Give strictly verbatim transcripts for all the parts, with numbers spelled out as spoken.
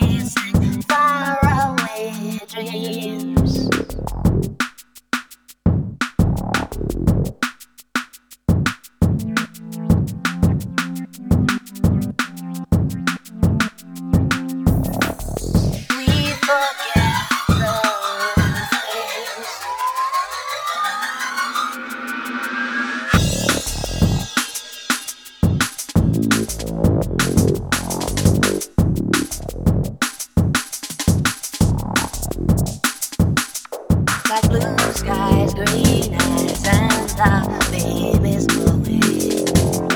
chasing faraway dreams. We forget those things. Like blue skies, green eyes, and the baby's glowing.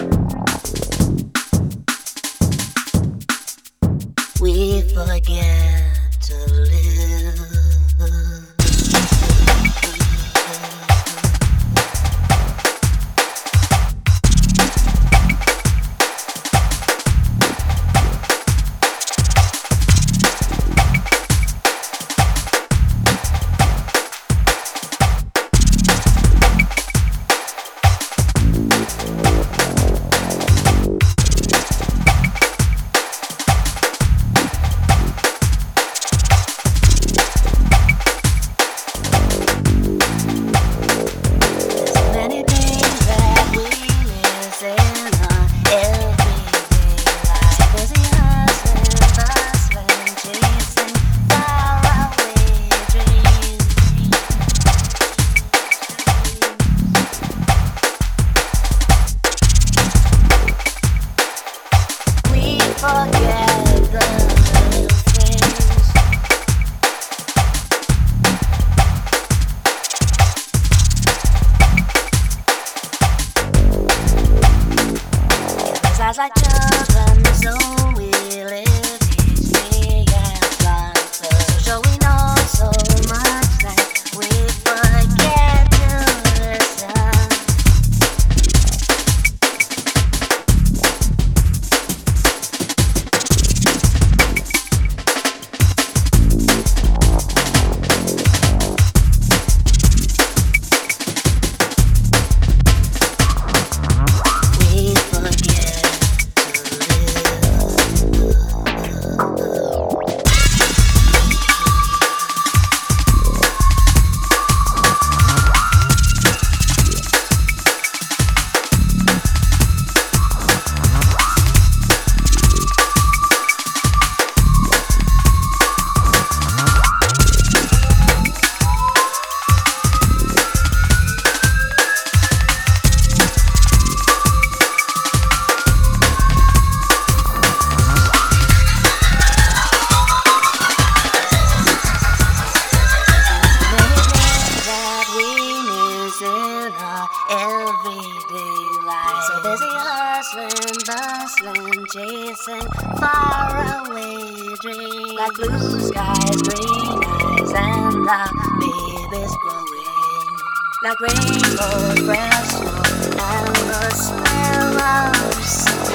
We forget to live. Forget the little things. His eyes like children, so we live each day and blind. So sure we know so much that we forget to listen. Everyday life, so busy hustling, bustling, chasing faraway dreams. Like blue skies, green eyes, and the baby's growing. Like rainbow, fresh snow, and the smell of sun.